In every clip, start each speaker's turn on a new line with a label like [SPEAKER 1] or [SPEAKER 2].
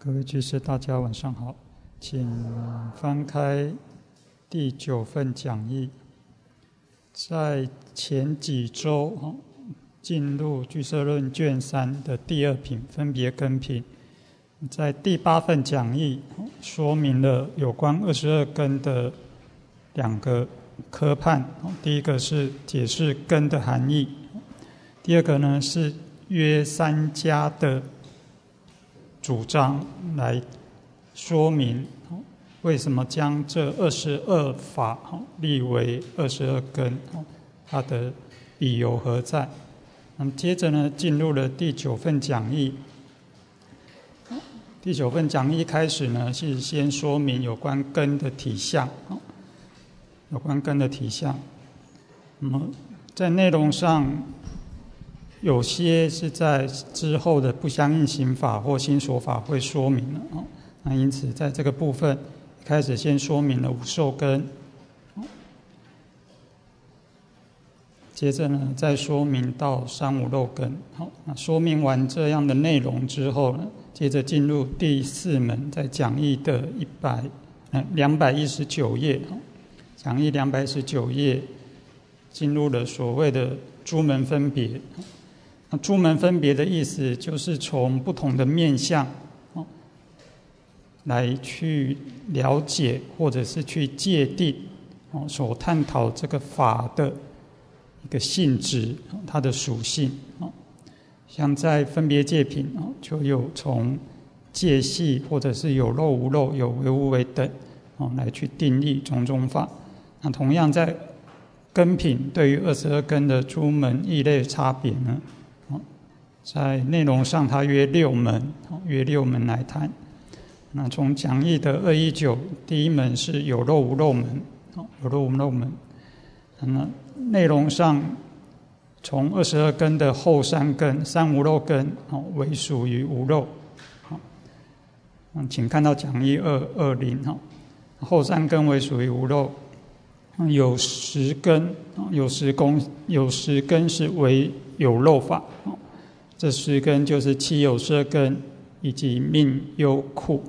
[SPEAKER 1] 各位居士，大家晚上好，请翻开第9份讲义。在前几周进入居舍论卷3的第2品分别根品，在第8份讲义说明了有关22根的2个科判。第一个是解释根的含义，第二个呢是约三家的主张来说明为什么将这22法立为22根，它的理由何在。那么接着呢进入了第9份讲义。第9份讲义开始呢是先说明有关根的体相，有关根的体相。那么在内容上有些是在之后的不相应行法或心所法会说明了。那因此在这个部分开始先说明了无受根，接着呢再说明到三无漏根。那说明完这样的内容之后呢，接着进入第4门，在讲义的219页，讲义219页进入了所谓的诸门分别。那诸门分别的意思就是从不同的面向来去了解或者是去界定所探讨这个法的一个性质，它的属性。像在分别界品就有从界系或者是有漏无漏、有为无为等来去定义种种法。那同样在根品对于22根的诸门异类差别呢，在内容上它约6门来谈。那从讲义的219第1门是有漏无漏门，有漏无漏门。那内容上从22根的后3根三无漏根为属于无漏。请看到讲义220，后3根为属于无漏。有10根，有10根是为有漏法。这10根就是七有摄根以及命忧苦，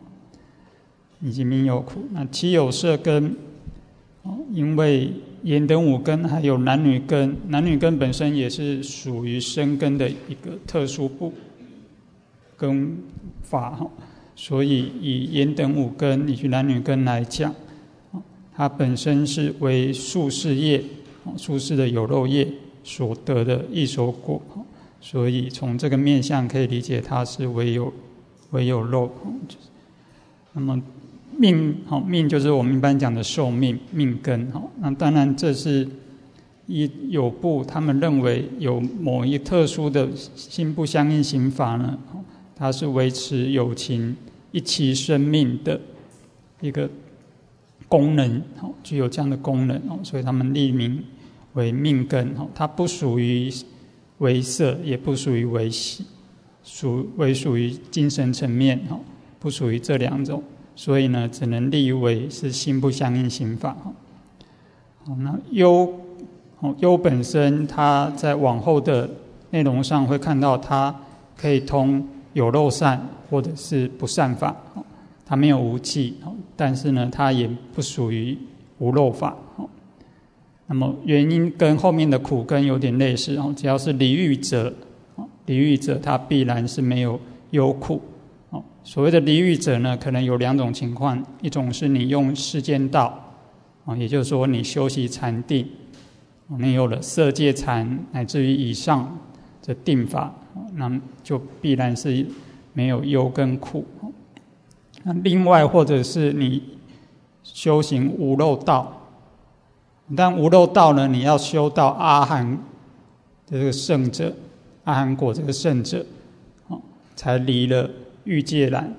[SPEAKER 1] 那七有摄根，因为眼等5根还有男女根，男女根本身也是属于身根的一个特殊部根法，所以以眼等5根以及男女根来讲，它本身是为宿世业，宿世的有漏业所得的异熟果。所以从这个面向可以理解它是唯有漏。那么命就是我们一般讲的寿命命根。那当然这是有部他们认为有某一特殊的心不相应行法呢，它是维持有情一期生命的一个功能，具有这样的功能，所以他们立名为命根。它不属于为色，也不属于为喜，属于精神层面，不属于这2种，所以呢只能立为是心不相应行法。那忧本身它在往后的内容上会看到它可以通有漏善或者是不善法，它没有无记，但是呢它也不属于无漏法。那么原因跟后面的苦根有点类似，只要是离欲者，它必然是没有忧苦。所谓的离欲者呢，可能有2种情况，一种是你用世间道，也就是说你修习禅定，你有了色界禅乃至于以上的定法，那就必然是没有忧跟苦。那另外或者是你修行无漏道，但无漏道呢，你要修到阿含的这个圣者，阿含果这个圣者，才离了欲界染。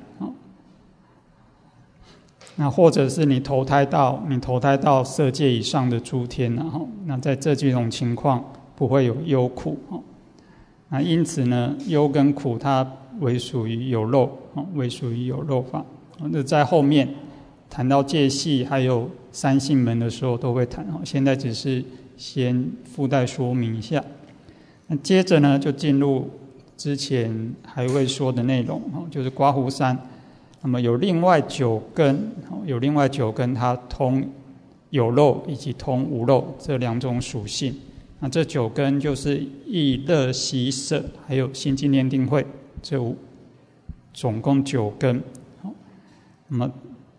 [SPEAKER 1] 那或者是你投胎到色界以上的诸天，那在这几种情况不会有忧苦。那因此呢，忧跟苦它为属于有漏，为属于有漏法。那在后面谈到界系还有三性门的时候都会谈，现在只是先附带说明一下。那接着呢就进入之前还会说的内容，就是刮胡山。那么有另外9根，它通有漏以及通无漏这2种属性。那这9根就是意乐喜舍，还有心经念定慧，这总共9根。那么，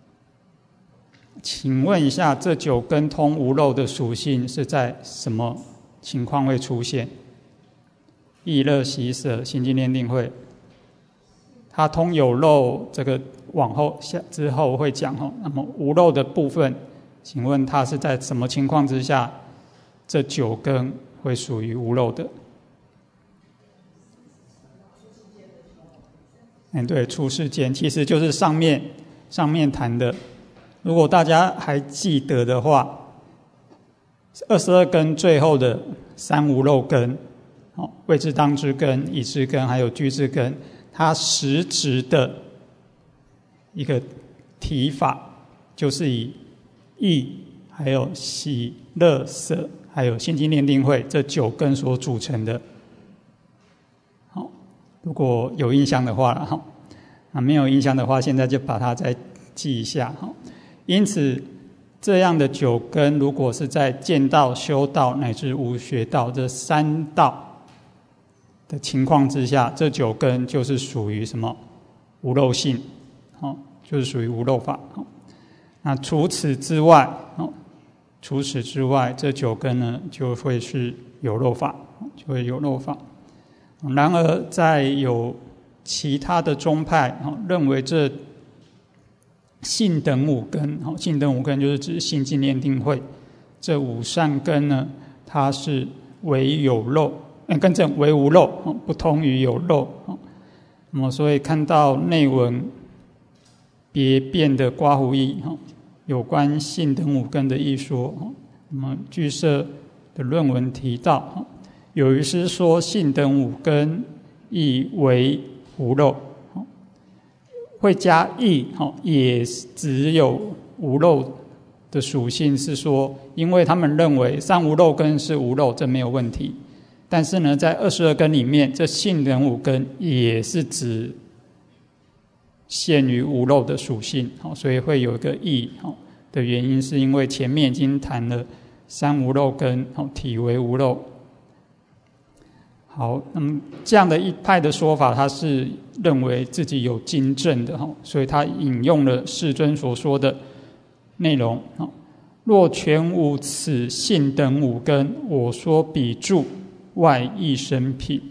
[SPEAKER 1] 请问一下，这9根通无漏的属性是在什么情况会出现？意乐喜舍、心经念定慧，它通有漏，这个往后之后会讲。那么无漏的部分，请问它是在什么情况之下，这9根会属于无漏的？对，出世间其实就是上面谈的。如果大家还记得的话，22根最后的3无漏根，谓之当知根、已知根还有具知根，它实质的一个提法就是以意还有喜乐舍还有心经念定慧这9根所组成的。如果有印象的话，没有印象的话，现在就把它再记一下。因此这样的9根，如果是在见道、修道乃至无学道这3道的情况之下，这9根就是属于什么？无漏性，就是属于无漏法。那除此之外，这9根呢就会是有漏法，然而在有其他的宗派认为这信等5根，信等5根就是指心经念定慧这5善根呢，它是为有漏，更正为无漏，不同于有漏。那么所以看到内文别变的刮胡义有关信等5根的一说，那么俱舍的论文提到，有一师说信等5根亦为无漏，会加意也只有无漏的属性，是说因为他们认为3无漏根是无漏，这没有问题。但是呢，在22根里面，这信等5根也是只限于无漏的属性，所以会有一个意的原因，是因为前面已经谈了3无漏根体为无漏。好，那么这样的一派的说法，他是认为自己有经证的，所以他引用了世尊所说的内容：若全无此信等5根，我说彼住外益生品。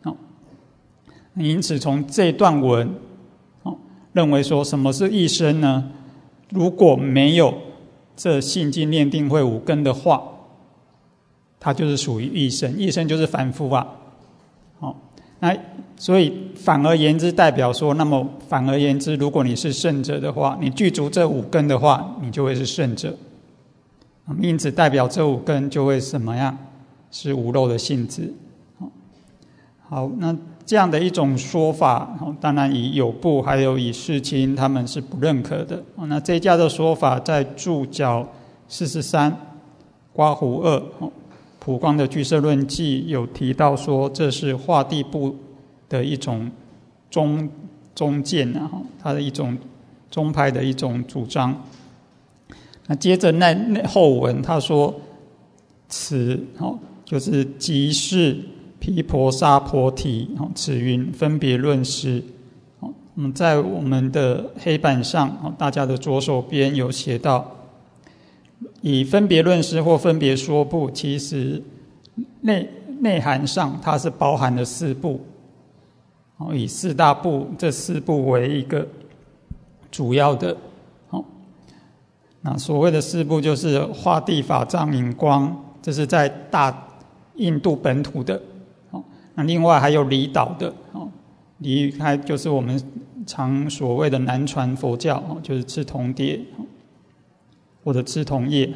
[SPEAKER 1] 因此从这段文认为说，什么是益生呢？如果没有这信经念定慧5根的话，它就是属于益生。益生就是凡夫啊。那所以反而言之，代表说，那么反而言之，如果你是圣者的话，你具足这5根的话，你就会是圣者。因此代表这5根就会什么样？是无漏的性质。好，那这样的一种说法，当然以有部还有以世亲他们是不认可的。那这一家的说法在注脚43刮胡2普光的俱舍论记有提到说，这是化地部的一种中见它的一种宗派的一种主张。那接着那后文他说，此就是即是毗婆沙婆提此云分别论师。在我们的黑板上，大家的左手边有写到，以分别论师或分别说部，其实内涵上它是包含了4部，以4大部这4部为一个主要的。那所谓的4部就是化地法藏引光，这是在大印度本土的。那另外还有离岛的，离开就是我们常所谓的南传佛教，就是赤铜碟或者赤铜叶。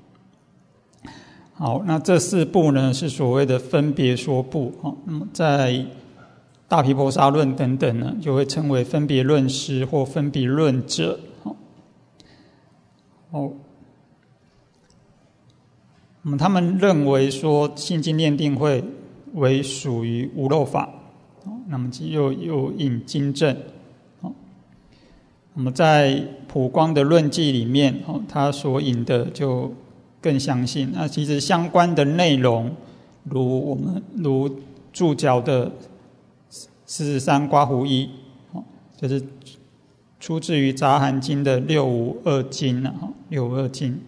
[SPEAKER 1] 好，那这4部呢是所谓的分别说部，那么在大毗婆沙论等等呢，就会称为分别论师或分别论者。那么他们认为说信经念定慧为属于无漏法， 那么又引经证。那么在普光的论记里面，他所引的就更详细。那其实相关的内容，如注脚的43刮胡1，就是出自于杂含经的652经652经。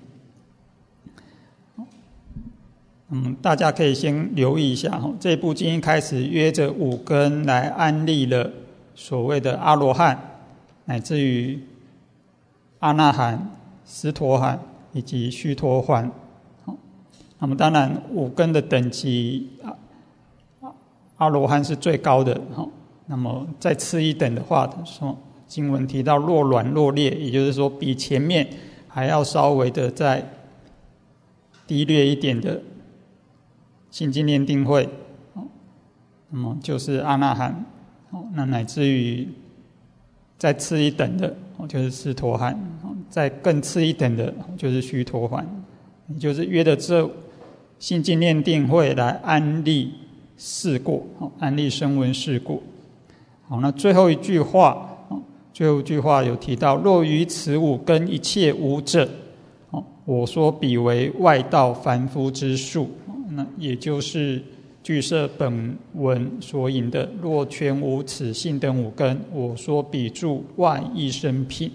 [SPEAKER 1] 大家可以先留意一下，这部经一开始约着5根来安立了所谓的阿罗汉，乃至于阿那含、斯陀含以及须陀洹。那么当然5根的等级，阿罗汉是最高的。那么再次一等的话，经文提到若软若劣，也就是说比前面还要稍微的再低劣一点的信经念定慧，那么就是阿那含。那乃至于再次一等的就是斯陀含，再更次一等的就是须陀洹，也就是约的这信经念定慧来安立事过，安立声闻事过。好，那最后一句话有提到，若于此5根一切无者，我说彼为外道凡夫之术。那也就是俱舍本文所引的，若全无此性等5根，我说彼著外异生品。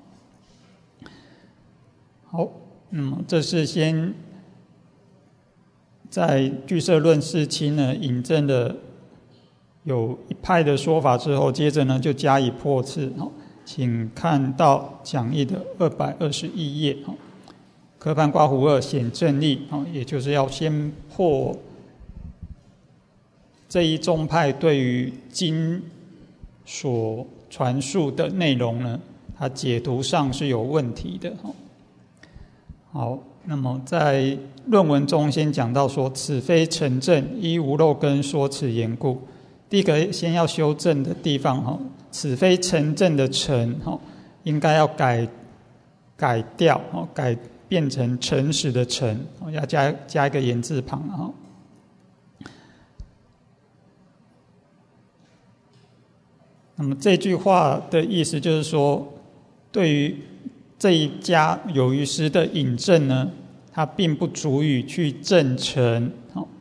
[SPEAKER 1] 好，那么这是先在俱舍论释期呢引证了有一派的说法之后，接着呢就加以破斥。请看到讲义的221页，科判刮胡2显正力，也就是要先破这一宗派对于经所传述的内容呢，它解读上是有问题的。好，那么在论文中先讲到说，此非成正，依无漏根说此言故。第一个先要修正的地方，此非成正的成，应该要改掉，变成诚实的诚，要加一个言字旁。那么这句话的意思就是说，对于这一家有余师的引证呢，它并不足以去证成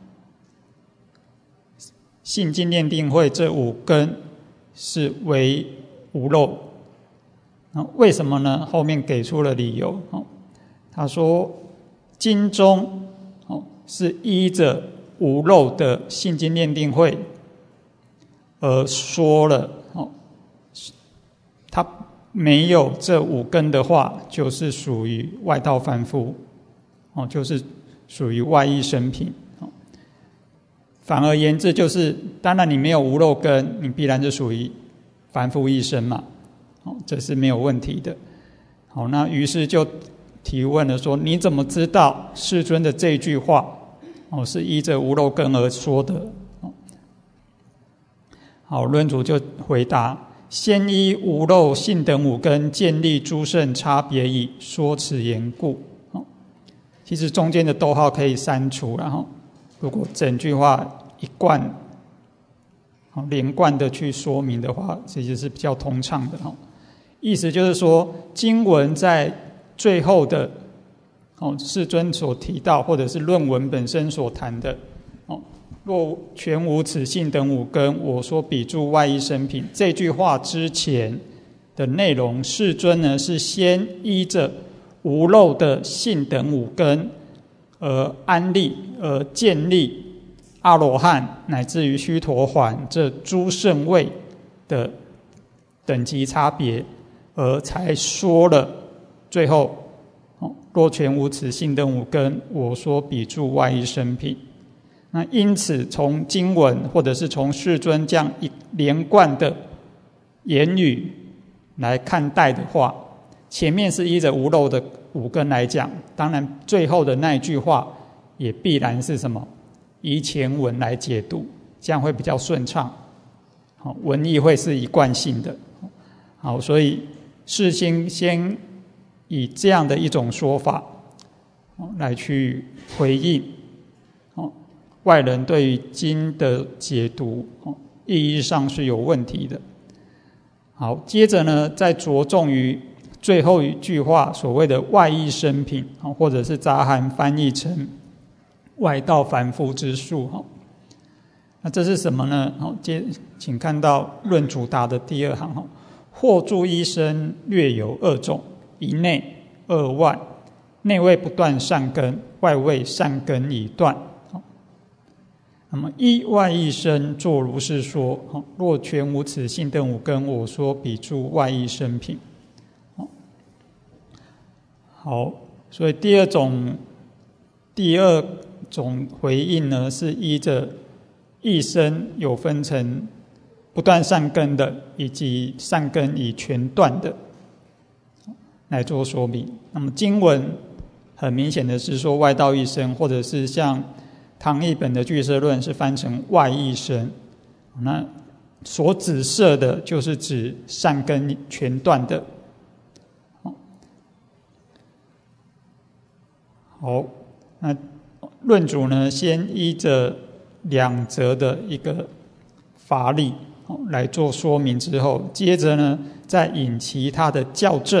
[SPEAKER 1] 信经念定慧这5根是为无漏。为什么呢？后面给出了理由。他说经中是依着无漏的信经念定慧而说了，他没有这5根的话，就是属于外道凡夫，就是属于外异生品。反而言之就是，当然你没有无漏根，你必然就属于凡夫一生嘛，这是没有问题的。好，那于是就提问了说，你怎么知道世尊的这句话是依着无漏根而说的？好，论主就回答，先依无漏性等5根建立诸圣差别矣，说此言故。其实中间的逗号可以删除，然后如果整句话一贯连贯的去说明的话，其实是比较通畅的。意思就是说，经文在最后的世尊所提到，或者是论文本身所谈的若全无此性等5根，我说彼著外异生品，这句话之前的内容，世尊呢是先依着无漏的性等5根而安立，而建立阿罗汉乃至于须陀洹这诸圣位的等级差别，而才说了最后若全无此性等5根，我说彼著外异生品。那因此从经文或者是从世尊这样一连贯的言语来看待的话，前面是依着无漏的5根来讲，当然最后的那一句话也必然是什么？依前文来解读，这样会比较顺畅，文意会是一贯性的。好，所以世亲先以这样的一种说法来去回应外人对于经的解读意义上是有问题的。好，接着呢，再着重于最后一句话所谓的外义生品，或者是杂含翻译成外道凡夫之术。那这是什么呢？请看到论主答的第二行，或诸一生略有二种，一内二外，内位不断善根，外位善根已断。那么一外义生作如是说，若全无此性等五根，我说彼诸外义生品。好，所以第二种回应呢，是依着义生有分成不断善根的，以及善根已全断的来做说明。那么经文很明显的是说外道义生，或者是像唐译本的俱舍论是翻成外义生，那所指涉的就是指善根全断的。好，那论主呢，先依着两则的一个法理来做说明之后，接着呢再引其他的校正，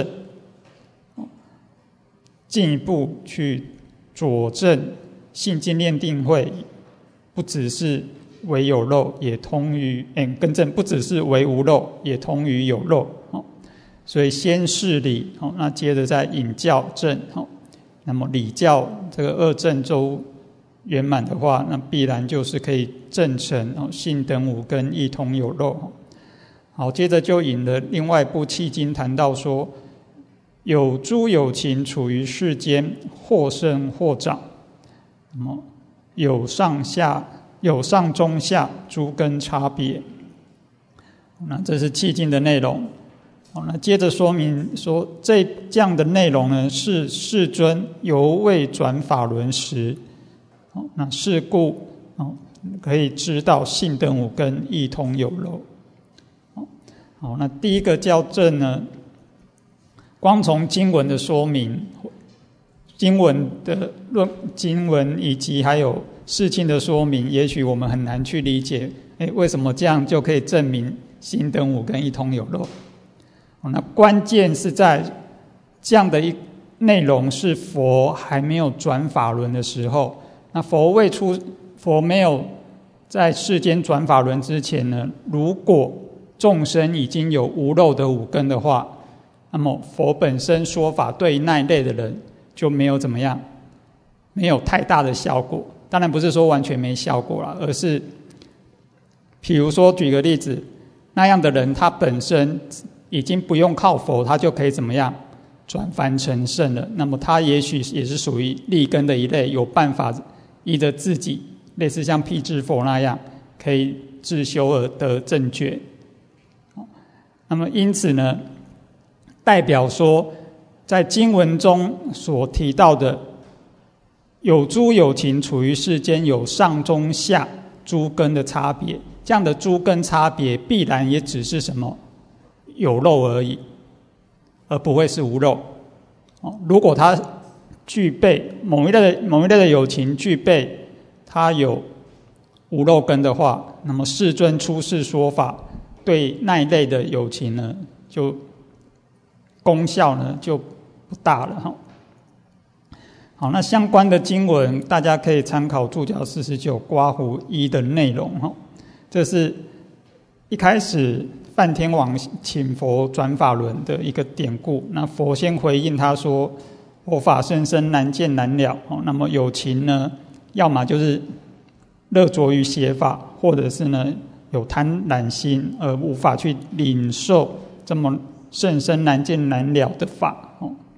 [SPEAKER 1] 进一步去佐证信经炼定慧不只是唯有漏，也通于更正，不只是唯无漏，也通于有漏。所以先事理，那接着再引校正。那么理教这个二正都圆满的话，那必然就是可以证成信等五根一通有漏。好，接着就引了另外一部契经谈到说，有诸有情处于世间，或生或长，那么有上中下诸根差别。那这是契经的内容。那接着说明说，这样的内容呢，是世尊犹未转法轮时，那是故可以知道信等五根一通有漏。好，那第一个校正呢，光从经文的说明，经文以及还有事情的说明，也许我们很难去理解，为什么这样就可以证明信等五根一通有漏？那关键是在这样的一内容是佛还没有转法轮的时候，那佛没有在世间转法轮之前呢，如果众生已经有无漏的五根的话，那么佛本身说法对于那一类的人就没有怎么样，没有太大的效果。当然不是说完全没效果啦，而是譬如说举个例子，那样的人他本身已经不用靠佛，他就可以怎么样转凡成圣了。那么他也许也是属于利根的一类，有办法依着自己，类似像辟支佛那样，可以自修而得正觉。那么因此呢，代表说，在经文中所提到的有诸有情处于世间，有上中下诸根的差别，这样的诸根差别必然也只是什么？有漏而已，而不会是无漏。如果他具备某一类的有情具备他有无漏根的话，那么世尊出世说法对那一类的有情呢，就功效呢就不大了。好，那相关的经文大家可以参考注脚49刮胡1的内容。这是一开始梵天王请佛转法轮的一个典故。那佛先回应他说，佛法甚深难见难了。那么有情呢，要么就是乐着于邪法，或者是呢有贪婪心而无法去领受这么甚深难见难了的法。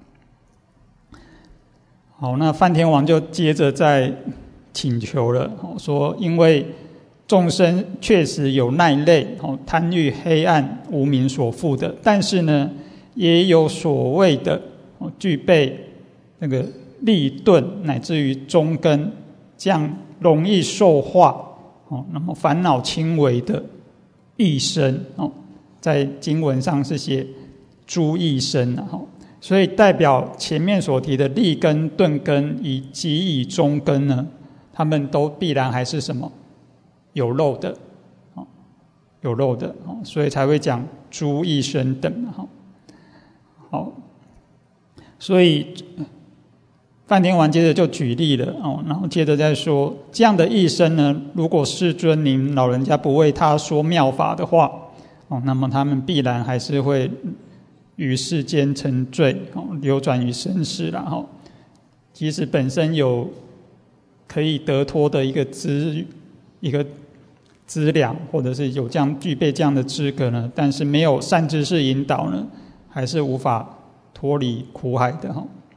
[SPEAKER 1] 好，那梵天王就接着再请求了，说因为众生确实有那一类贪欲黑暗无明所缚的，但是呢也有所谓的具备那个利钝乃至于中根，这样容易受化，那么烦恼轻微的异生，在经文上是写诸异生。所以代表前面所提的利根钝根以及中根呢，他们都必然还是什么有漏的。 有肉的，所以才会讲诸一生等。好，所以梵天王接着就举例了，然后接着再说，这样的一生呢，如果世尊您老人家不为他说妙法的话，那么他们必然还是会于世间沉醉，流转于生世啦。即使本身有可以得脱的一个资粮，或者是有具备这样的资格呢，但是没有善知识引导呢，还是无法脱离苦海的。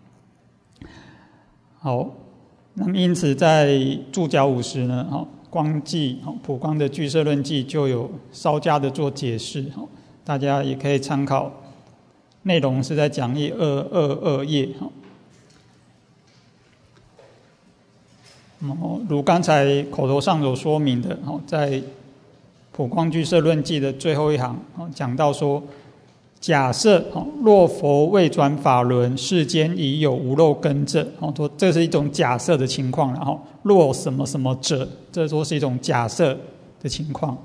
[SPEAKER 1] 好，那么因此在注脚50呢，光记普光的俱舍论记就有稍加的做解释，大家也可以参考，内容是在讲义222页。如刚才口头上所说明的，在普光俱舍论记的最后一行讲到说，假设若佛未转法轮，世间已有无漏根者，说这是一种假设的情况了。若什么什么者，这说是一种假设的情况。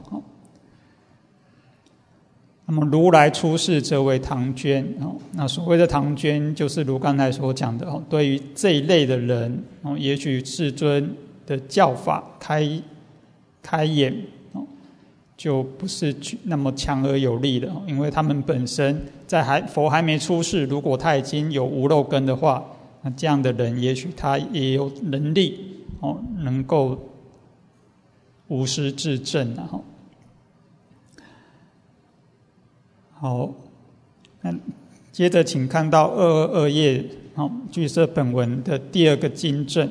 [SPEAKER 1] 那么如来出世则为唐捐，那所谓的唐捐就是如刚才所讲的，对于这一类的人，也许世尊的教法开眼就不是那么强而有力的，因为他们本身在佛还没出世，如果他已经有无漏根的话，那这样的人也许他也有能力能够无师自证。好，那接着请看到222页俱舍本文的第二个经证。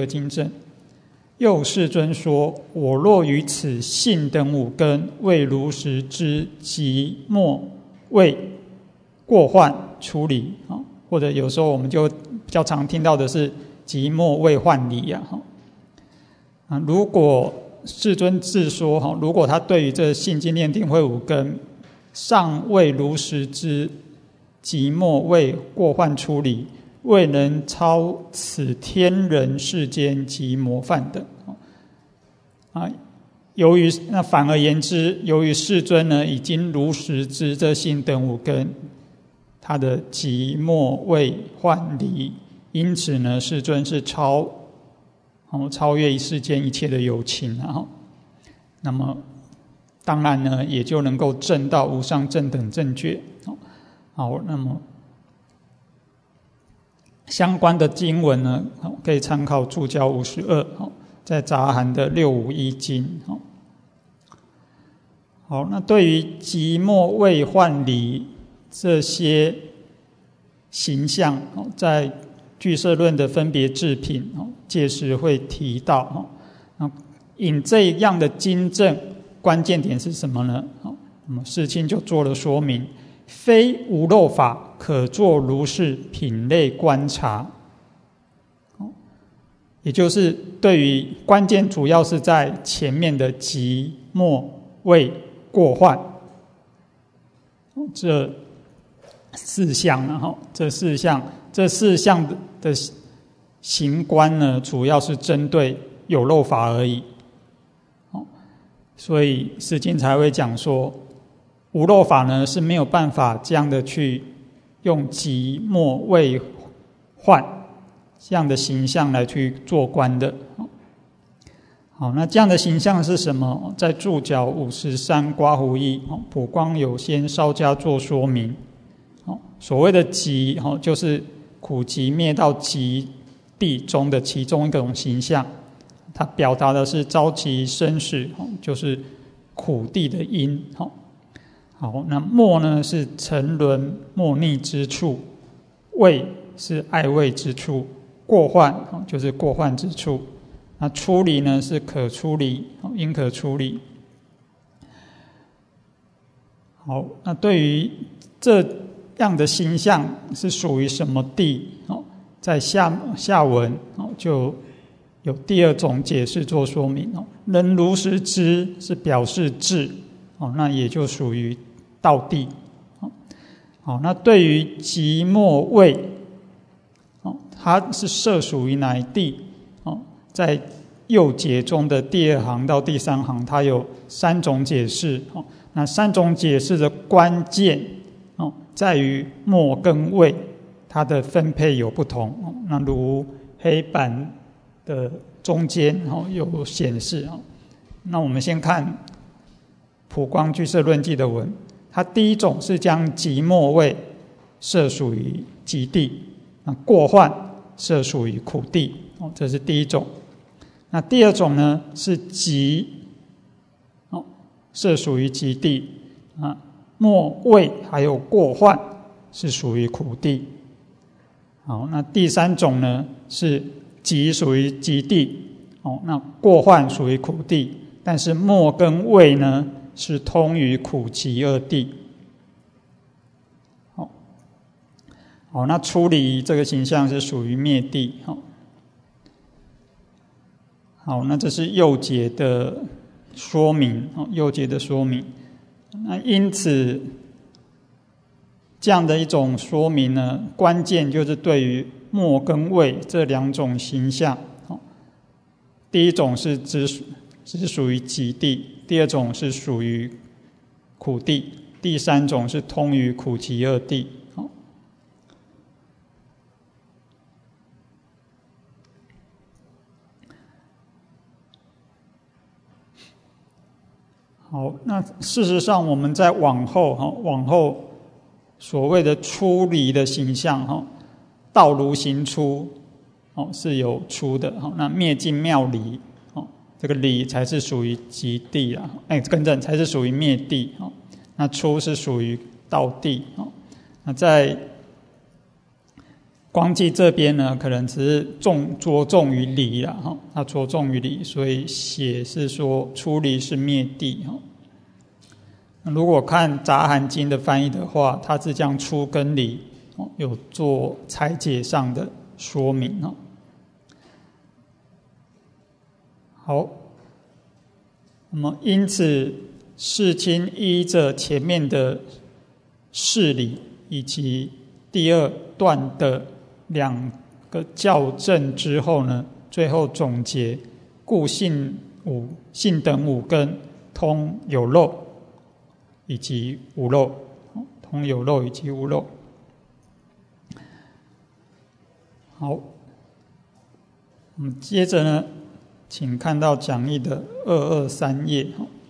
[SPEAKER 1] 又世尊说，我若于此信等五根未如实知，即莫为过患出离，或者有时候我们就比较常听到的是即莫为患离。如果世尊自说，如果他对于这信经念定慧五根尚未如实知，即莫为过患出离，未能超此天人世间及模范等。那反而言之，由于世尊呢已经如实知这信等五根他的即莫为患离，因此呢世尊是超越世间一切的有情。那么当然呢，也就能够证到无上正等正觉。好，那么相关的经文呢，可以参考注脚52，在杂含的651经。好，那对于即莫为患离这些形象，在俱舍论的分别智品届时会提到。引这样的经证关键点是什么呢？那么世亲就做了说明，非无漏法可作如是品类观察。也就是对于关键主要是在前面的即莫为过患这四项，这四项的行观呢，主要是针对有漏法而已。所以世亲才会讲说，无漏法呢是没有办法这样的去用即莫为患这样的形象来去做观的。好，那这样的形象是什么？在注脚53刮胡一普光有先稍加做说明。所谓的即就是苦集灭道集地中的其中一种形象，它表达的是朝其生死，就是苦地的因。好，那莫呢是沉沦莫逆之处，畏是爱畏之处，过患就是过患之处，那出离呢是可出离，应可出离。好，那对于这样的形象是属于什么地？在下文就有第二种解释做说明。能如实知是表示智，那也就属于道地。好，那对于即莫为，它是设属于哪一地？在右解中的第2行到第3行，它有3种解释。那3种解释的关键在于末跟位，它的分配有不同。那如黑板的中间有显示。那我们先看普光居士论记的文，它第一种是将极末位设属于极地，那过患设属于苦地，这是第一种。那第二种呢是极设属于极地，末位还有过患是属于苦地。好，那第三种呢是极属于极地，那过患属于苦地，但是末跟位呢是通于苦极二地。好，那出离这个形象是属于灭地。好，那这是右解的说明，右解的说明。那因此这样的一种说明呢，关键就是对于末跟位这2种形象。第一种是只属于极地，第二种是属于苦地，第三种是通于苦极二地。好，那事实上我们在往后所谓的出离的形象，道如行出，是有出的。那灭尽妙离，这个离才是属于极地啦，更正才是属于灭地。那出是属于道地。那在光记这边呢，可能只是着重于离啦，它着重于离，所以写是说出离是灭地。如果看杂含经的翻译的话，它是将出跟离有做拆解上的说明。好，那么因此世亲依着前面的事理以及第2段的2个校正之后呢，最后总结故性等5根通有漏以及无漏，通有漏以及无漏。好，我们接着呢，请看到讲义的223页。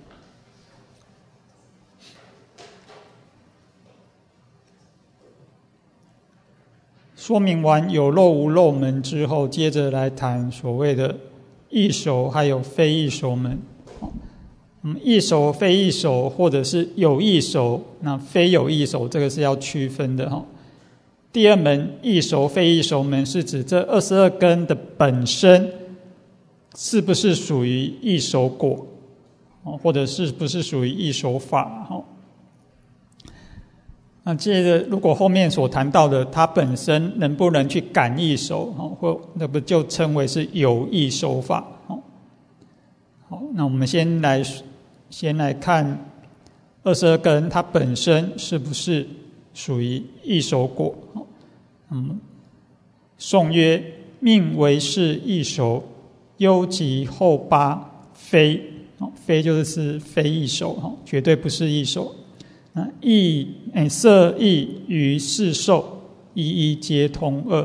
[SPEAKER 1] 说明完有漏无漏门之后，接着来谈所谓的异熟还有非异熟门。异熟非异熟，或者是有异熟那非有异熟，这个是要区分的。第2门异熟非异熟门是指这22根的本身是不是属于异熟果，或者是不是属于异熟法。那接着如果后面所谈到的它本身能不能去感异熟，或那不就称为是有异熟法。好，那我们先来看22根它本身是不是属于异熟果。颂曰：命为是异熟，忧及后八非，非就是非异熟，绝对不是异熟。色异于是受，一皆通二。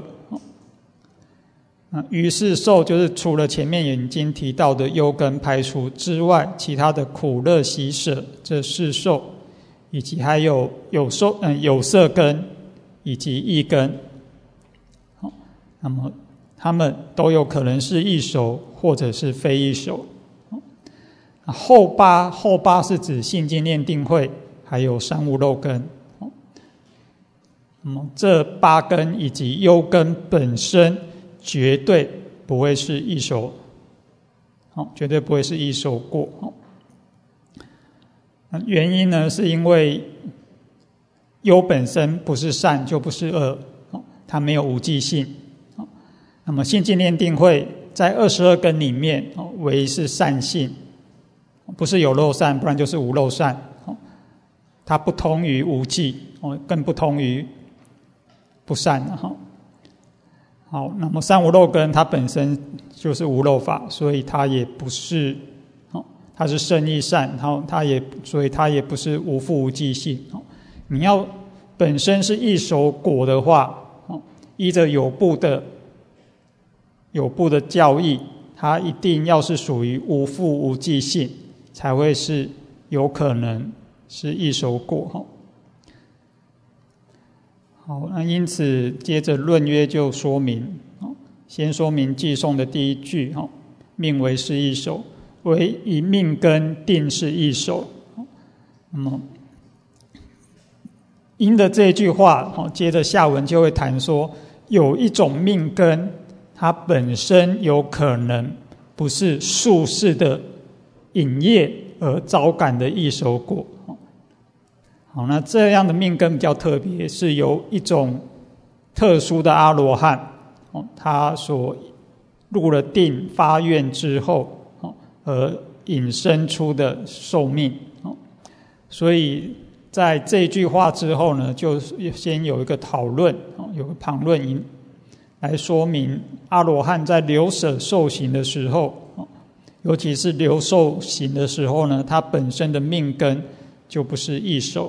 [SPEAKER 1] 于是受就是除了前面已经提到的忧根排除之外，其他的苦乐喜舍这4受，以及还有有色根以及意根，那么他们都有可能是异熟或者是非异熟。后八是指信经念定慧还有三无漏根。那么这8根以及忧根本身绝对不会是异熟，绝对不会是异熟过。原因呢，是因为忧本身不是善就不是恶，它没有无记性。那么信经念定慧在22根里面唯是善性，不是有漏善，不然就是无漏善。它不通于无记，更不通于不善。 好，那么三无漏根它本身就是无漏法，所以它也不是，它是圣亦善，所以它也不是无复无记性。你要本身是异熟果的话，依着有部的教义，它一定要是属于无复无记性，才会是有可能是异熟果。好，那因此接着论约就说明，先说明偈颂的第一句，命为是异熟，唯以命根定是异熟。那么因着这句话，接着下文就会谈说，有一种命根，它本身有可能不是术士的引业而招感的异熟果。好，那这样的命根比较特别，是由一种特殊的阿罗汉，他所入了定发愿之后，而引申出的寿命。所以在这句话之后呢，就先有一个讨论，有个旁论来说明阿罗汉在留舍受刑的时候，尤其是留受刑的时候呢，他本身的命根就不是异熟。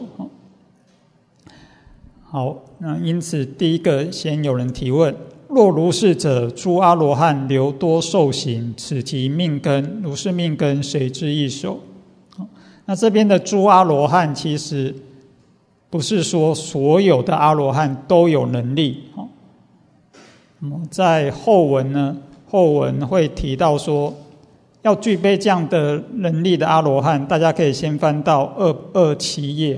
[SPEAKER 1] 好，那因此第一个先有人提问，若如是者，诸阿罗汉留多受刑，此其命根，如是命根，谁知异熟？那这边的诸阿罗汉其实不是说所有的阿罗汉都有能力。那么在后文呢，后文会提到说，要具备这样的能力的阿罗汉，大家可以先翻到227页，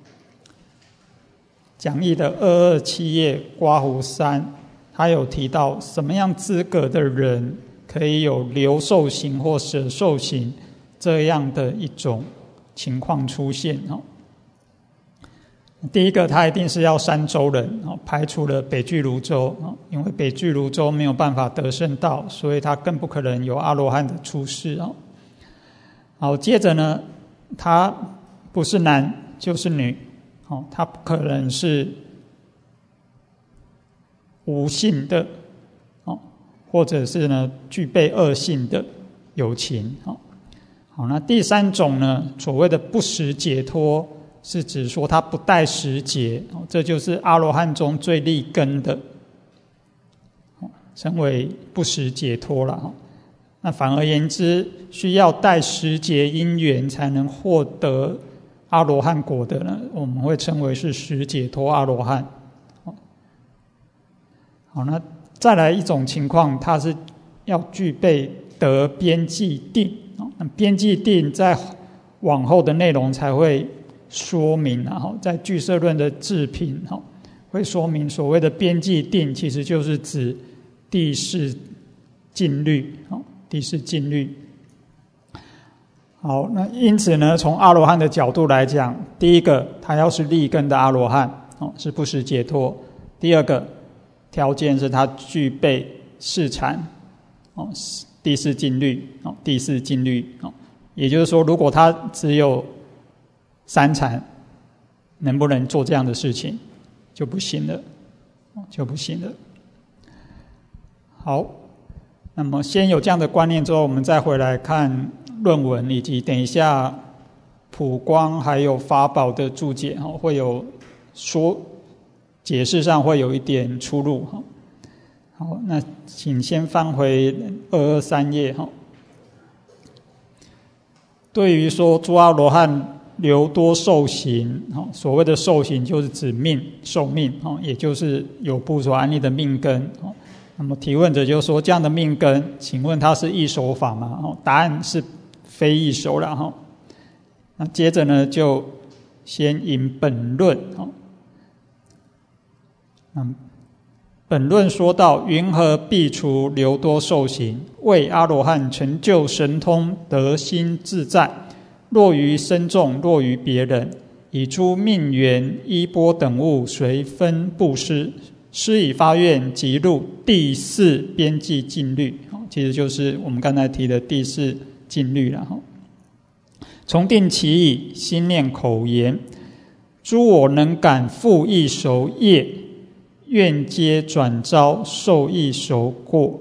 [SPEAKER 1] 讲义的227页刮胡3，他有提到什么样资格的人可以有留受刑或舍受刑这样的一种情况出现。第一个，他一定是要三州人，排除了北俱泸州，因为北俱泸州没有办法得圣道，所以他更不可能有阿罗汉的出世。好，接着呢，他不是男就是女，他不可能是无性的，或者是呢具备恶性的有情。好，那第三种呢，所谓的不实解脱，是指说他不带实解，这就是阿罗汉中最利根的，称为不实解脱了。那反而言之，需要带实解因缘才能获得阿罗汉果的呢，我们会称为是实解脱阿罗汉。好，那再来一种情况，它是要具备得边际定。那边际定在往后的内容才会说明，在俱舍论的智品会说明，所谓的边际定其实就是指第四禁律。第四禁律。好，那因此呢，从阿罗汉的角度来讲，第一个，他要是利根的阿罗汉，是不实解脱；第二个条件是他具备四禅，第四禁律，第四禁律，也就是说，如果他只有三禅，能不能做这样的事情就不行了，就不行了。好，那么先有这样的观念之后，我们再回来看论文，以及等一下普光还有法宝的注解，会有说解释上会有一点出入。好，那请先翻回223页。对于说诸阿罗汉留多受刑，所谓的受刑就是指寿命，也就是有部所安立的命根。那么提问者就说，这样的命根，请问它是异熟法吗？答案是非异熟了。那接着呢，就先引本论。本论说到，云何必除留多受刑？为阿罗汉成就神通，得心自在。若于身众，若于别人，以诸命缘、衣钵等物，随分布施，施以发愿，即入第四边际禁律。其实就是我们刚才提的第四禁律了。从定其意，心念口言，诸我能感复异熟业， 愿皆转招受益熟过。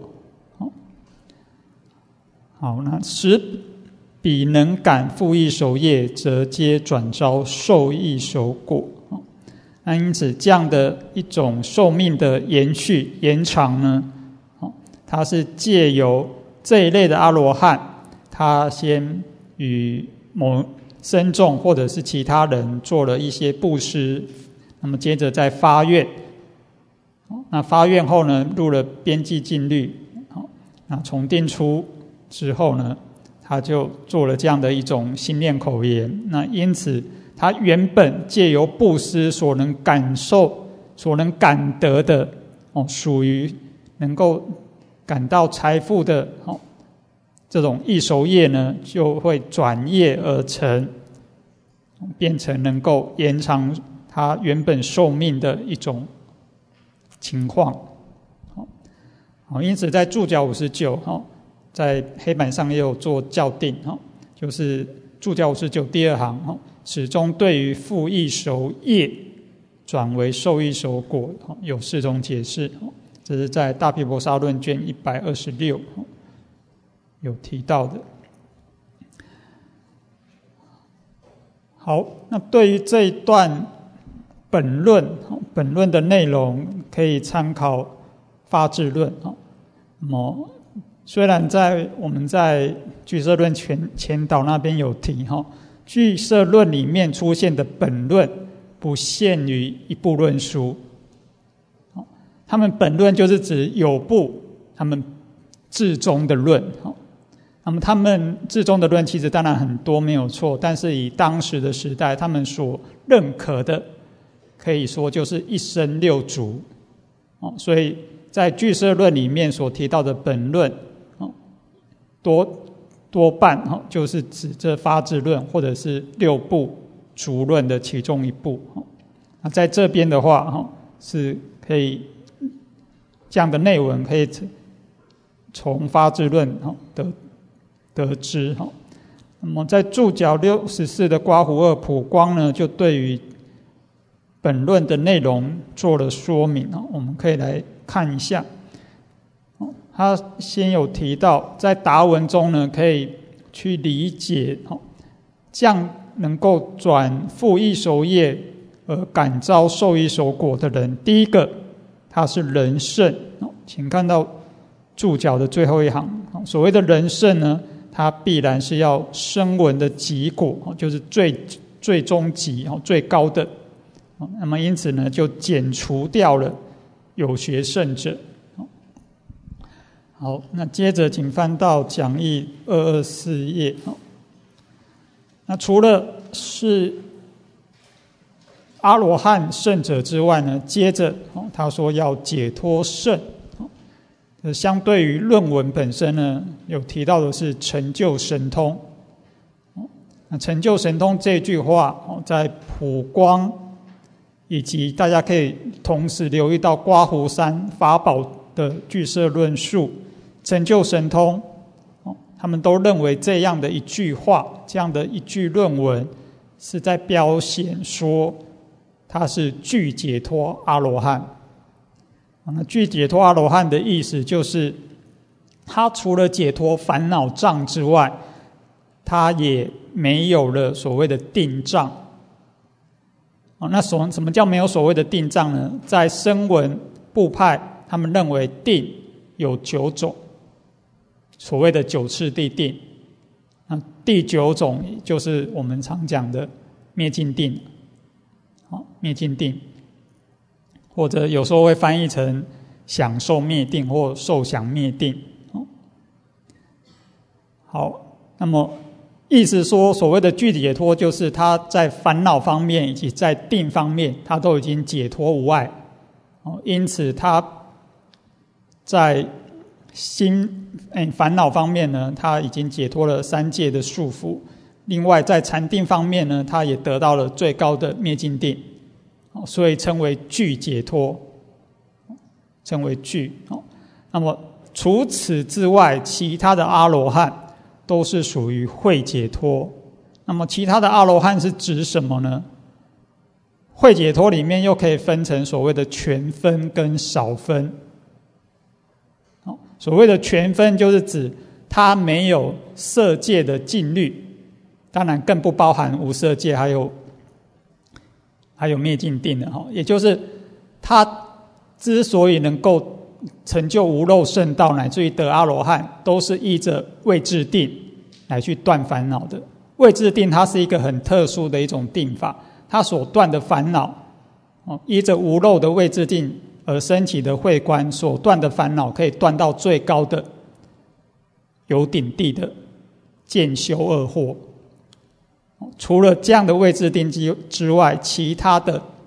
[SPEAKER 1] 好，那使彼能感复益熟业，则皆转招受益熟果。那因此这样的一种寿命的延续延长呢，它是借由这一类的阿罗汉，他先与某僧众或者是其他人做了一些布施，那么接着再发愿，那发愿后呢，入了边际禁律，那从定出之后呢，他就做了这样的一种心念口言。那因此他原本借由布施所能感受、所能感得的，属于能够感到财富的这种益熟业呢，就会转业而成，变成能够延长他原本寿命的一种情况。因此在注脚59，在黑板上也有做校订，就是注脚59第2行，始终对于复益熟业转为受益熟果有4种解释，这是在大毗婆沙论卷126有提到的。好，那对于这一段本论的内容可以参考发智论。那么虽然我们在俱舍论前导那边有提，俱舍论里面出现的本论不限于一部论书，他们本论就是指有部他们至中的论。那么他们至中的论其实当然很多没有错，但是以当时的时代他们所认可的可以说就是一生六足，所以在俱舍论里面所提到的本论多半就是指这发智论或者是6部足论的其中一部。那在这边的话是可以这样的内文可以从发智论得知。那么在注脚64的刮胡二普光呢，就对于本论的内容做了说明，我们可以来看一下。他先有提到在答文中呢，可以去理解这样能够转复益熟业而感召受益熟果的人，第一个他是人圣，请看到注脚的最后一行，所谓的人圣呢，它必然是要声闻的极果，就是最终极最高的。那么因此呢，就减除掉了有学圣者。好，那接着请翻到讲义224页。那除了是阿罗汉圣者之外呢，接着他说要解脱圣。相对于论文本身呢，有提到的是成就神通。那成就神通这句话在普光以及大家可以同时留意到刮胡山法宝的俱舍论述，成就神通他们都认为这样的一句话，这样的一句论文是在标显说他是具解脱阿罗汉。那具解脱阿罗汉的意思就是他除了解脱烦恼障之外，他也没有了所谓的定障。那什么叫没有所谓的定障呢？在声闻部派他们认为定有9种，所谓的9次第定。那第9种就是我们常讲的灭尽定，灭尽定，或者有时候会翻译成享受灭定或受享灭定。好，那么意思说所谓的具解脱就是他在烦恼方面以及在定方面他都已经解脱无碍，因此他在烦恼方面呢，他已经解脱了3界的束缚，另外在禅定方面呢，他也得到了最高的灭尽定，所以称为具解脱，称为具。那么除此之外，其他的阿罗汉都是属于慧解脱。那么其他的阿罗汉是指什么呢？ 慧解脱里面又可以分成所谓的全分跟少分。所谓的全分就是指它没有色界的禁律，当然更不包含无色界还有灭尽定的，也就是它之所以能够成就无漏圣道乃至于得阿罗汉，都是依着位置定来去断烦恼的。位置定它是一个很特殊的一种定法，它所断的烦恼，依着无漏的位置定而升起的慧观所断的烦恼，可以断到最高的有顶地的见修二惑。除了这样的位置定之外，其他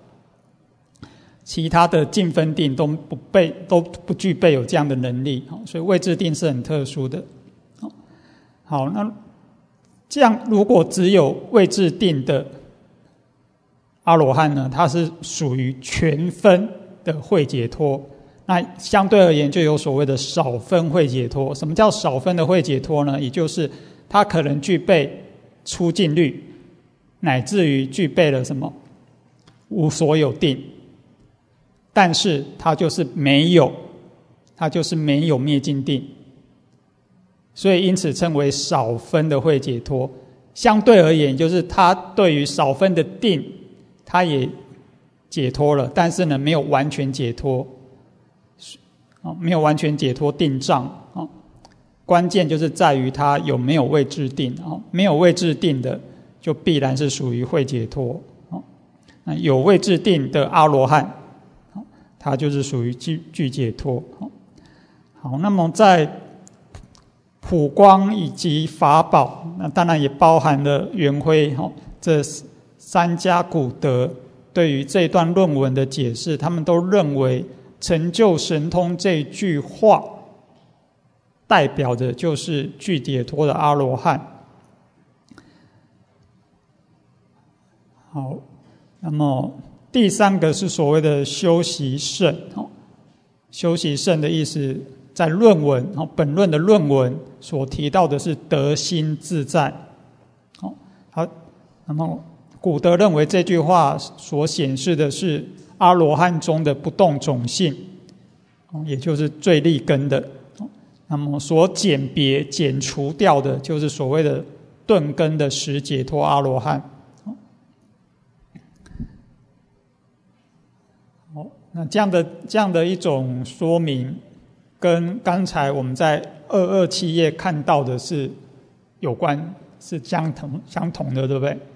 [SPEAKER 1] 的净分定都不具备有这样的能力，所以位置定是很特殊的。好，那这样如果只有位置定的阿罗汉呢，它是属于全分的慧解脱。那相对而言就有所谓的少分慧解脱。什么叫少分的慧解脱呢？也就是它可能具备出尽律，乃至于具备了什么无所有定，但是它就是没有灭尽定，所以因此称为少分的慧解脱。相对而言，就是它对于少分的定，它也解脱了，但是呢，没有完全解脱，没有完全解脱定障。关键就是在于它有没有位置定，没有位置定的就必然是属于慧解脱。那有位置定的阿罗汉，它就是属于具解脱。好，那么在普光以及法宝，那当然也包含了圆辉这三家古德对于这段论文的解释，他们都认为成就神通这句话代表的就是具解脱的阿罗汉。好，那么第三个是所谓的修习胜。修习胜的意思在论文本论的论文所提到的是得心自在。好，那么古德认为这句话所显示的是阿罗汉中的不动种性，也就是最利根的。那么所减除掉的就是所谓的顿根的实解脱阿罗汉。那这样的一种说明，跟刚才我们在227页看到的是有关，是相同的，对不对？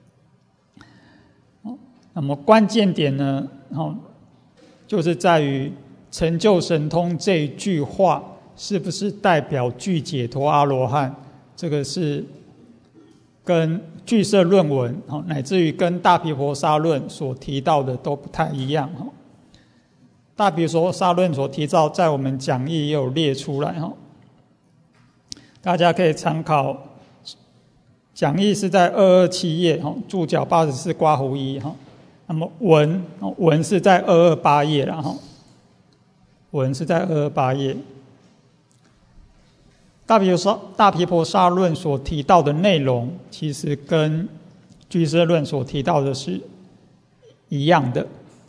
[SPEAKER 1] 那么关键点呢，就是在于成就神通这一句话是不是代表具解脱阿罗汉，这个是跟俱舍论文乃至于跟大毗婆沙论所提到的都不太一样。大毗婆沙论所提到，在我们讲义也有列出来，大家可以参考。讲义是在227页，注脚84括弧1。那么文是在228页了，文是在228页。大毗婆沙论所提到的内容，其实跟俱舍论所提到的是一样的。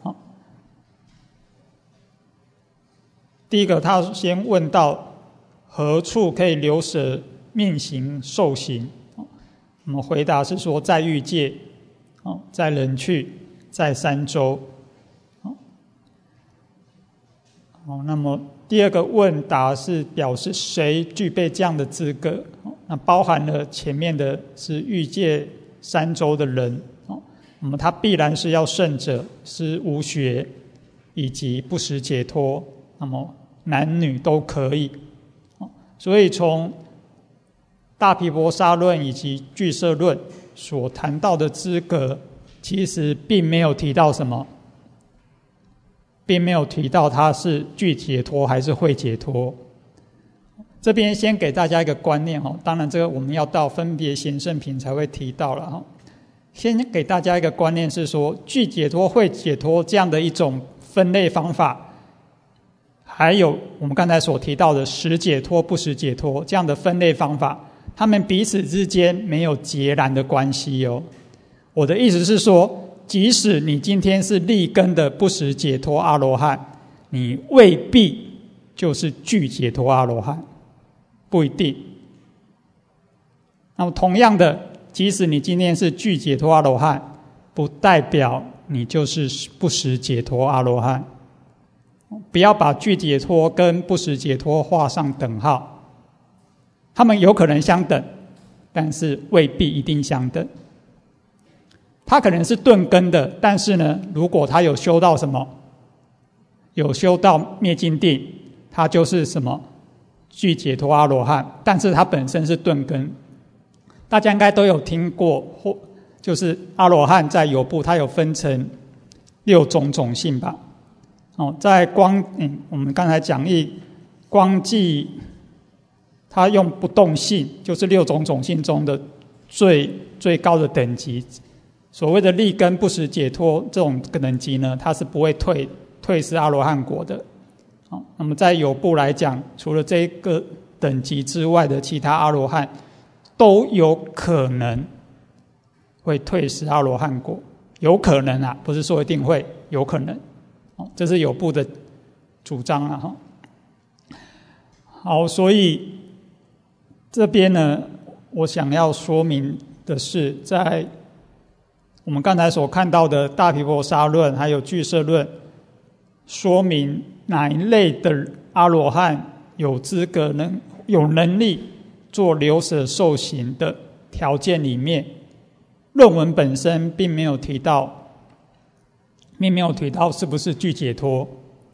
[SPEAKER 1] 第一个，他先问到何处可以留舍命行受行，那么回答是说在欲界，在人趣，在三洲。那么第二个问答是表示谁具备这样的资格，那包含了前面的是欲界三洲的人，那么他必然是要圣者，是无学以及不实解脱，那么男女都可以。所以从大毗婆沙论以及俱舍论所谈到的资格，其实并没有提到什么，并没有提到他是具解脱还是慧解脱。这边先给大家一个观念，当然这个我们要到分别贤圣品才会提到了。先给大家一个观念是说，具解脱、慧解脱这样的一种分类方法，还有我们刚才所提到的实解脱、不实解脱这样的分类方法，他们彼此之间没有截然的关系哦。我的意思是说， 即使你今天是立根的不实解脱阿罗汉，你未必就是具解脱阿罗汉，不一定。那么同样的，即使你今天是具解脱阿罗汉，不代表你就是不实解脱阿罗汉。不要把具解脱跟不实解脱画上等号，他们有可能相等，但是未必一定相等。他可能是顿根的，但是呢，如果他有修到什么，有修到灭尽定，他就是什么具解脱阿罗汉，但是他本身是顿根。大家应该都有听过，或就是阿罗汉在有部，它有分成6种种性吧。在我们刚才讲义光记，它用不动性，就是6种种性中的最高的等级。所谓的立根不实解脱这种等级呢，它是不会退失阿罗汉果的。那么在有部来讲，除了这个等级之外的其他阿罗汉，都有可能会退失阿罗汉果，有可能啊，不是说一定会，有可能。这是有部的主张啊。好，所以这边呢，我想要说明的是，在我们刚才所看到的大毗婆沙论还有俱舍论，说明哪一类的阿罗汉有资格有能力做流舍受刑的条件里面，论文本身并没有提到是不是具解脱。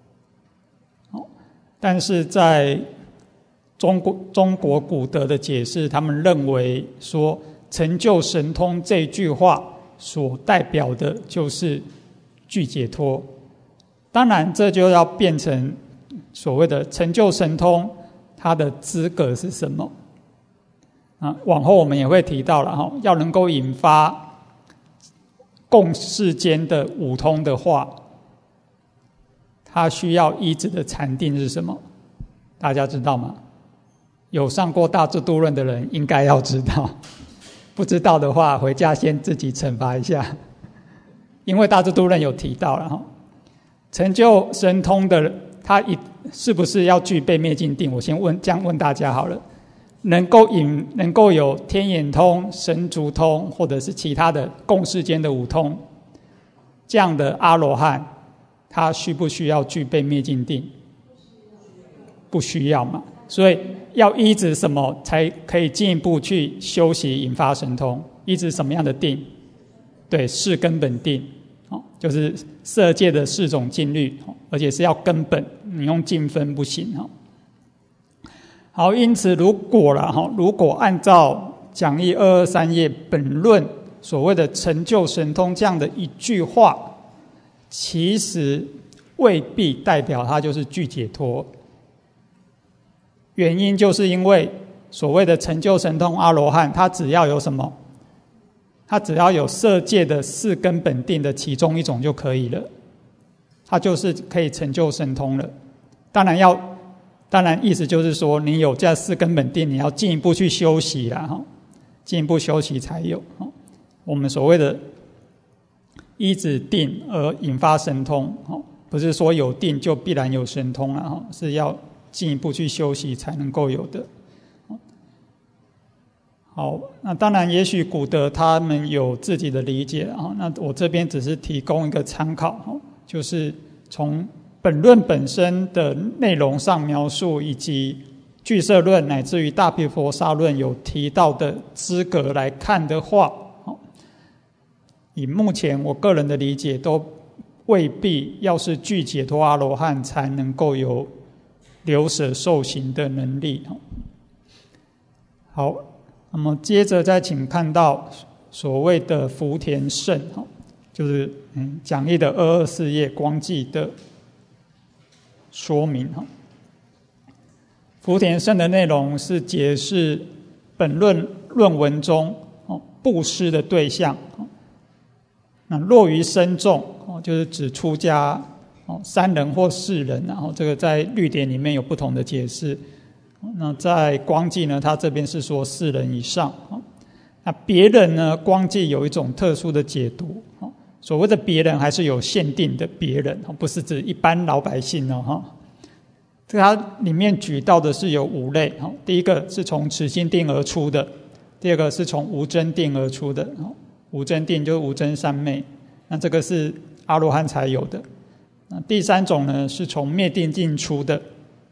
[SPEAKER 1] 但是在中国古德的解释，他们认为说成就神通这句话所代表的就是具解脱。当然这就要变成所谓的成就神通，它的资格是什么往后我们也会提到了要能够引发共世间的五通的话，它需要依止的禅定是什么？大家知道吗？有上过大智度论的人应该要知道，不知道的话回家先自己惩罚一下，因为大智度论有提到了成就神通的他是不是要具备灭尽定？我先这样问大家好了。能够有天眼通、神足通，或者是其他的共世间的五通，这样的阿罗汉，他需不需要具备灭尽定？不需要嘛。所以要依止什么才可以进一步去修习引发神通？依止什么样的定？对，是根本定，就是色界的4种静虑，而且是要根本，你用净分不行。好，因此如果按照讲义223页本论所谓的成就神通这样的一句话，其实未必代表它就是具解脱。原因就是因为所谓的成就神通阿罗汉，他只要有什么？他只要有色界的4根本定的其中一种就可以了，他就是可以成就神通了。当然意思就是说，你有这4根本定，你要进一步去修习啦，进一步修习才有。我们所谓的依止定而引发神通，不是说有定就必然有神通啦，是要进一步去修习才能够有的。好，那当然也许古德他们有自己的理解，那我这边只是提供一个参考，就是从本论本身的内容上描述，以及俱舍论乃至于大毗婆沙论有提到的资格来看的话，以目前我个人的理解，都未必要是具解脱阿罗汉才能够有流舍受刑的能力。好，那么接着再请看到所谓的福田胜，就是讲义的224页光记的说明。福田胜的内容是解释本论文中布施的对象。那若于僧众，就是指出家3人或4人，然后这个在律典里面有不同的解释。那在光记呢，他这边是说4人以上。那别人呢，光记有一种特殊的解读， 所谓的别人还是有限定的别人，不是指一般老百姓哦。这它里面举到的是有5类，第一个是从持心定而出的，第二个是从无真定而出的，无真定就是无真三昧，那这个是阿罗汉才有的。那第3种呢是从灭定境出的，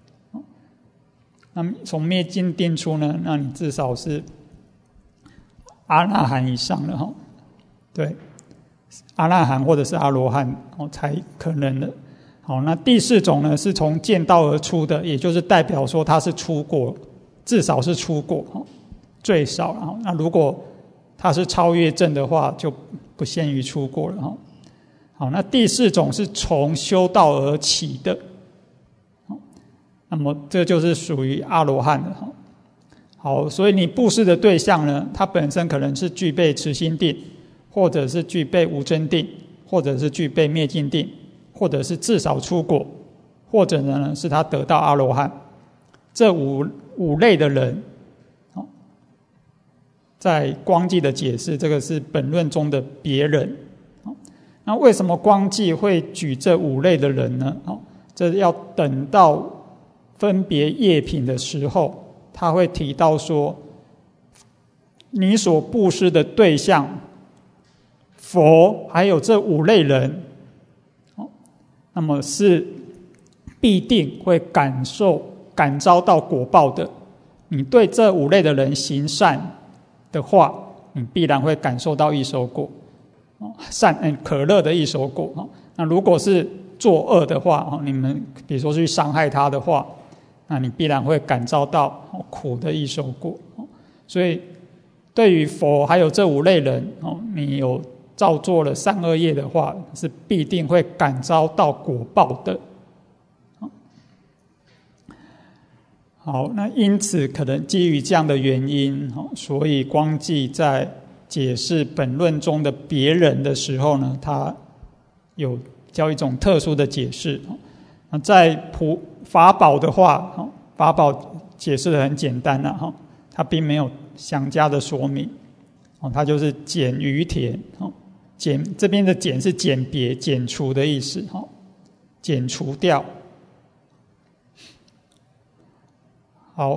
[SPEAKER 1] 那从灭尽定出呢，那你至少是阿那含以上了哈，对，阿那含或者是阿罗汉才可能的。好，那第4种呢是从见道而出的，也就是代表说他是出过，至少是出过，最少。那如果他是超越证的话，就不限于出过了。好，那第4种是从修道而起的，那么这就是属于阿罗汉的。好，所以你布施的对象呢，它本身可能是具备持心定，或者是具备无真定，或者是具备灭尽定，或者是至少出果，或者呢是他得到阿罗汉。这五类的人，在光寂的解释，这个是本论中的别人。那为什么光寂会举这5类的人呢？这要等到分别业品的时候，他会提到说，你所布施的对象佛还有这5类人，那么是必定会感召到果报的。你对这5类的人行善的话，你必然会感受到异熟果，可乐的异熟果。那如果是作恶的话，你们比如说去伤害他的话，那你必然会感召到苦的异熟果。所以对于佛还有这5类人，你有造作了善恶业的话，是必定会感召到果报的。好，那因此可能基于这样的原因，所以光寂在解释本论中的别人的时候呢，他有叫一种特殊的解释。在法宝的话，法宝解释的很简单了，它并没有详加的说明，它就是减于田，这边的减是减别、减除的意思，减除掉。好，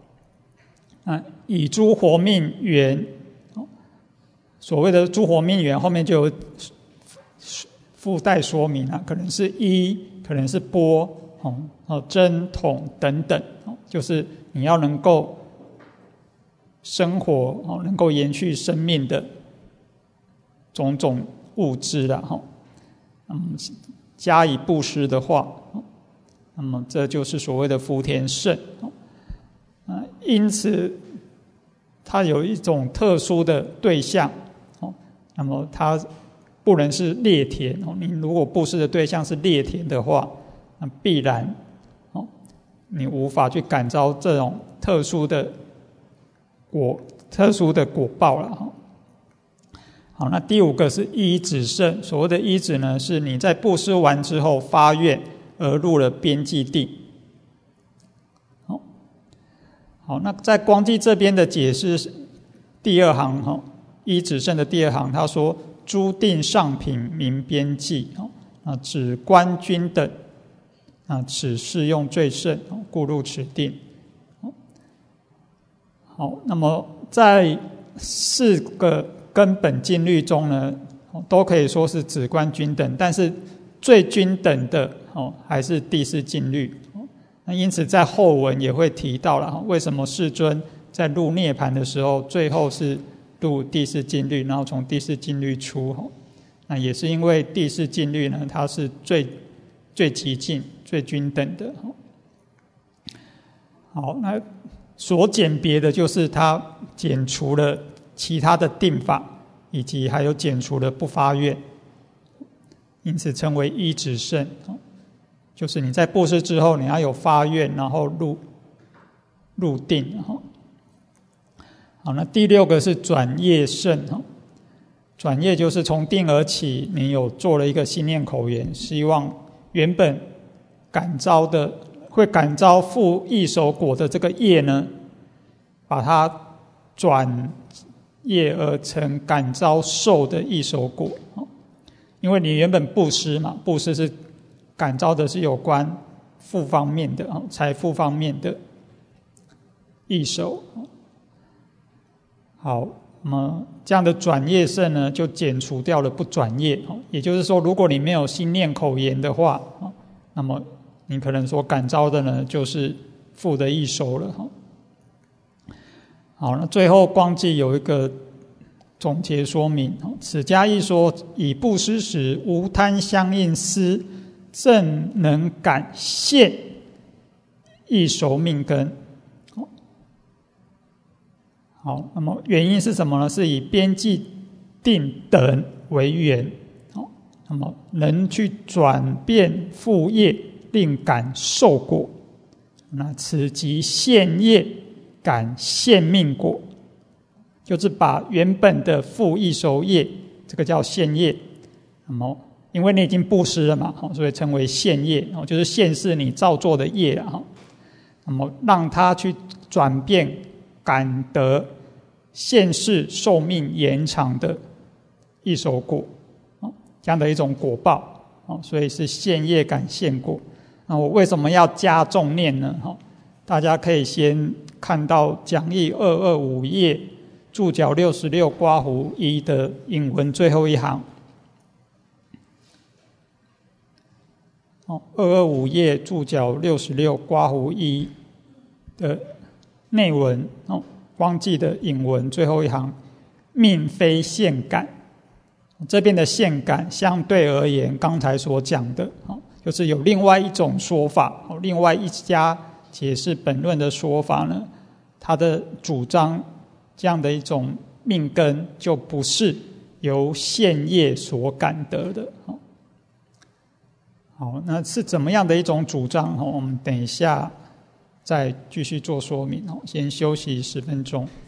[SPEAKER 1] 以诸活命缘，所谓的诸活命缘后面就有附带说明可能是一，可能是波，针筒等等，就是你要能够生活，能够延续生命的种种物质啦，加以布施的话，那么这就是所谓的福田胜。因此它有一种特殊的对象，那么它不能是劣田，你如果布施的对象是劣田的话，那必然你无法去感召这种特殊的果报了。好，那第5个是依止胜。所谓的依止呢，是你在布施完之后发愿而入了边际定。好，那在光寂这边的解释第2行，依止胜的第2行，他说诸定上品名边际，只观均等，此适用最胜，故入此定。好，那么在4个根本禁律中呢，都可以说是只观均等，但是最均等的还是第4禁律。那因此在后文也会提到了，为什么世尊在入涅槃的时候最后是入第4禁律，然后从第4禁律出，那也是因为第4禁律呢，它是最极尽、最均等的。好，那所减别的就是它减除了其他的定法，以及还有减除了不发愿，因此称为依止胜。就是你在布施之后，你要有发愿，然后入定。好，那第6个是转业胜。转业就是从定而起，你有做了一个心念口言，希望原本会感召复异熟果的这个业呢，把它转业而成感召受的异熟果。 因为你原本布施嘛，布施是感召的是有关富方面的财富方面的益手。好，那么这样的转业圣呢，就减除掉了不转业。也就是说，如果你没有心念口言的话，那么你可能所感召的呢，就是富的益手了。好，那最后光记有一个总结说明：此家一说，以布施时无贪相应思，正能感现益手命根。好，那么原因是什么呢？是以边际定等为缘。那么能去转变副业，令感受果。那此即现业感现命果，就是把原本的副益手业，这个叫现业。那么因为你已经布施了嘛，所以称为现业，就是现世你造作的业了。那么让它去转变，感得现世寿命延长的益手果，这样的一种果报，所以是现业感现果。那我为什么要加重念呢？大家可以先看到讲义225页注脚66刮胡1的引文最后一行。225页注脚66刮胡1的内文，光记的引文最后一行，命非现感。这边的现感相对而言，刚才所讲的就是有另外一种说法，另外一家解释本论的说法呢，他的主张这样的一种命根就不是由现业所感得的。好，那是怎么样的一种主张？我们等一下再继续做说明。先休息10分钟。